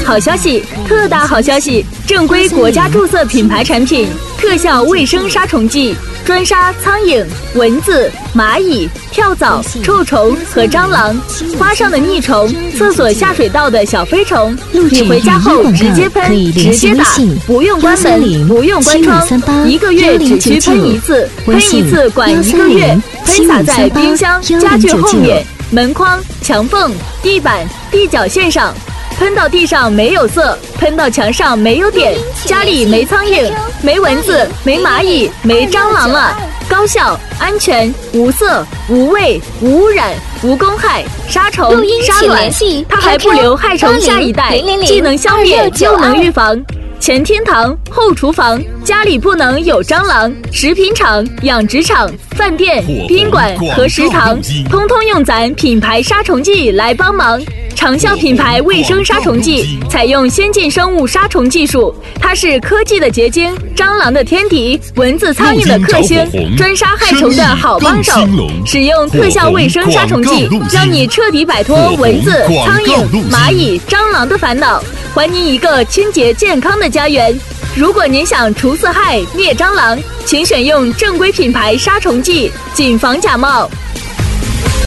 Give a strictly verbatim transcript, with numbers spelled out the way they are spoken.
好消息，特大好消息！正规国家注册品牌产品，特效卫生杀虫剂，专杀苍蝇、蚊子、蚂蚁、跳蚤、臭虫和蟑螂，花上的腻虫，厕所下水道的小飞虫，你回家后直接喷，直接打，不用关门，不用关窗，一个月只需喷一次，喷一次管一个月，喷洒在冰箱、家具后面、门框、墙缝、地板、地脚线上。喷到地上没有色，喷到墙上没有点，家里没苍蝇，没蚊子，没蚂蚁，没蟑螂了。高效、安全、无色、无味、无污染、无公害，杀虫、杀卵，它还不留害虫下一代，既能消灭又能预防。前厅堂后厨房，家里不能有蟑螂。食品厂、养殖场、饭店、宾馆和食堂，通通用咱品牌杀虫剂来帮忙。长效品牌卫生杀虫剂采用先进生物杀虫技术，它是科技的结晶，蟑螂的天敌，蚊子苍蝇的克星，专杀害虫的好帮手。使用特效卫生杀虫剂，让你彻底摆脱蚊子、苍蝇、蚂蚁、蟑螂的烦恼，还您一个清洁健康的家园。如果您想除四害、灭蟑螂，请选用正规品牌杀虫剂，谨防假冒。